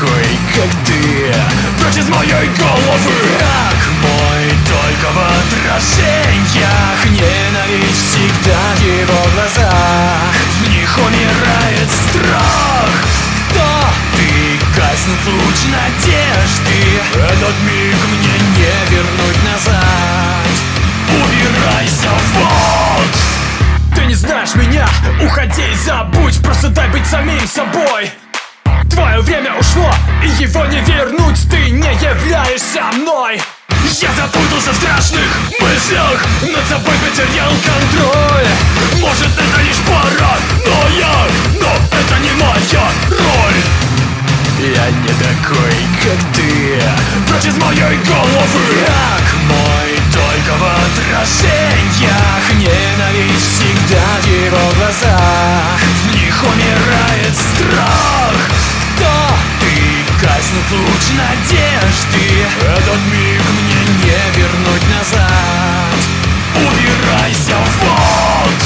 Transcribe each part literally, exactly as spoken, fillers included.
такой, как ты, прочь из моей головы. Враг мой только в отражениях, ненависть всегда в его глазах. В них умирает страх. Кто ты? Гаснет луч надежды. Этот миг мне не вернуть назад. Убирайся, вот! Ты не знаешь меня, уходи и забудь. Просто дай быть самим собой. Твое время ушло, и его не вернуть. Ты не являешься мной. Я запутался в страшных мыслях, над собой потерял контроль. Может, это лишь паранойя, но это не моя роль. Я не такой, как ты, прочь из моей головы. Враг мой только в отражениях, ненависть всегда в его глазах. В них умирает страх. Кто ты? Гаснет луч надежды. Этот миг мне не вернуть назад. Убирайся, вот!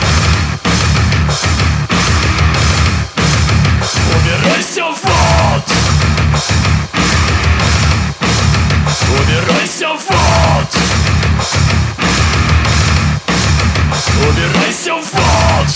Убирайся, вот! Убирайся, вот! Убирайся, вот!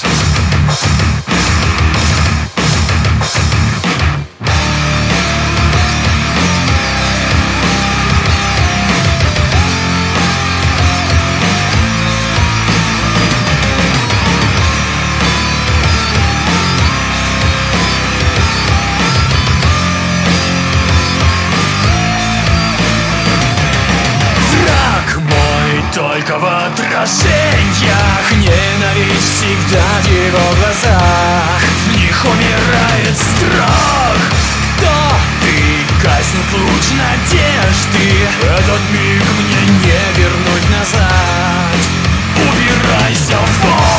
Только в отражениях, ненависть всегда в его глазах. В них умирает страх. Кто ты? Гаснет луч надежды. Этот миг мне не вернуть назад. Убирайся, вот!